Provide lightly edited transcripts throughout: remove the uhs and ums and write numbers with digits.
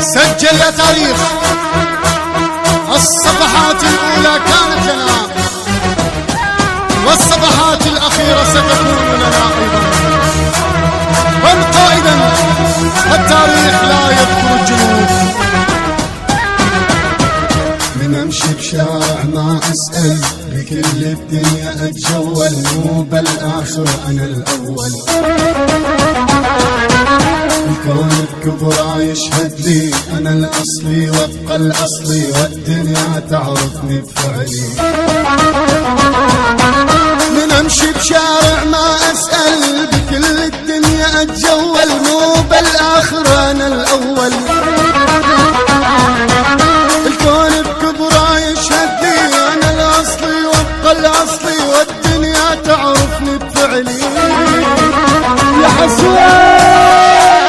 سجل يا تاريخ، الصفحات الأولى كانت لنا والصفحات الأخيرة ستكون لنا أيضا. كن قائدا، التاريخ لا يذكر الجنود. من امشي بشارع ما اسأل، بكل الدنيا اتجول، مو بالاخر انا الاول. الكون بكبرى يشهد لي انا الاصلي وابقى الاصلي، والدنيا تعرفني بفعلي. من امشي بشارع ما اسأل، بكل الدنيا اتجول، مو بالاخر انا الاول. الكون بكبرى يشهد لي انا الاصلي وابقى الاصلي، والدنيا تعرفني بفعلي. يا حسين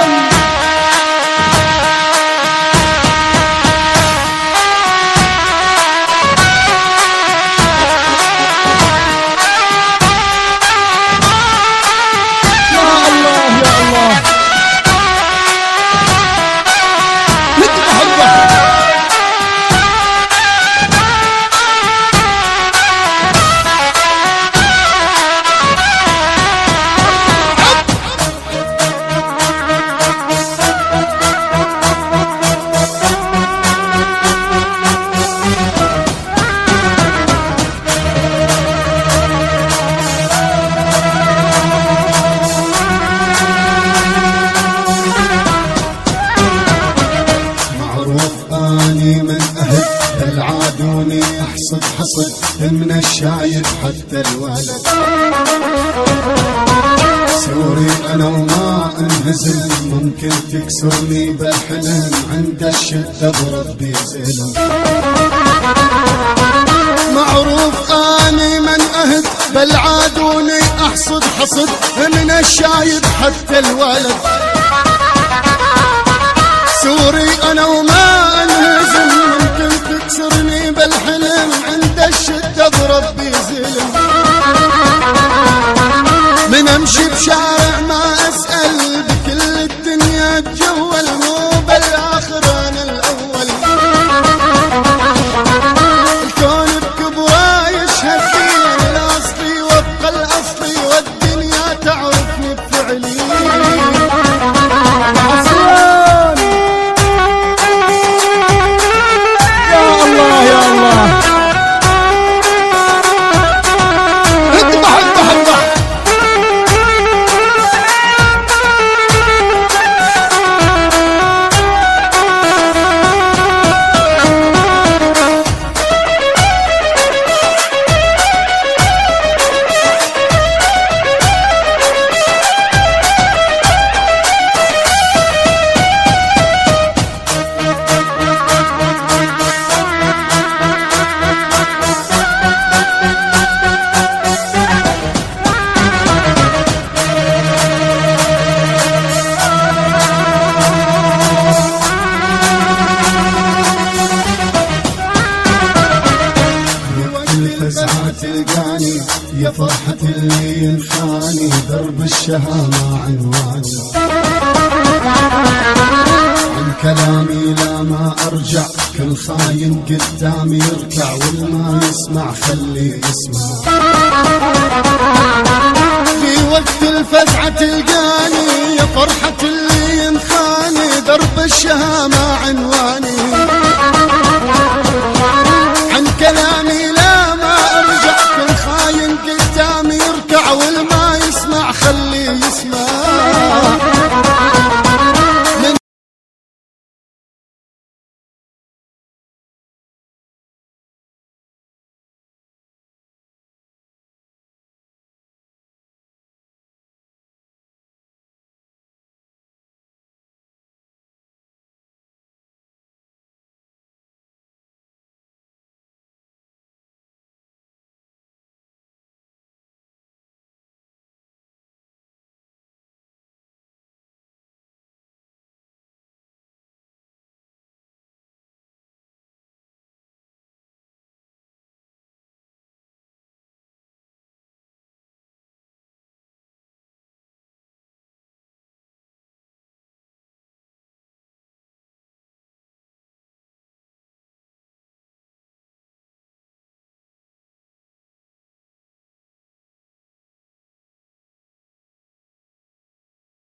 العادوني احصد حصد من الشايب حتى الولد. سوري انا وما انهزم، ممكن تكسرني بالحلم، عند الشدة بربي زلم. معروف اني من اهد، بالعادوني احصد حصد من الشايب حتى الولد. سوري انا وما انهزم، ممكن تكسرني بالحلم، عند الشدة بربي زلم. من امشي بشارع ما اسأل، بكل الدنيا اتجول، مو بالاخر انا الاول. الكون بكبرى يشهد لي انا الاصلي وابقى الاصلي، والدنيا تعرفني بفعلي. تلقاني يا فرحة اللي ينخاني، درب الشهامة عنواني. عن كلامي لا ما ارجع، كل خاين قدامي يركع، والما يسمع خليه يسمع. في وقت الفزعة تلقاني يا فرحة اللي ينخاني، درب الشهامة عنواني.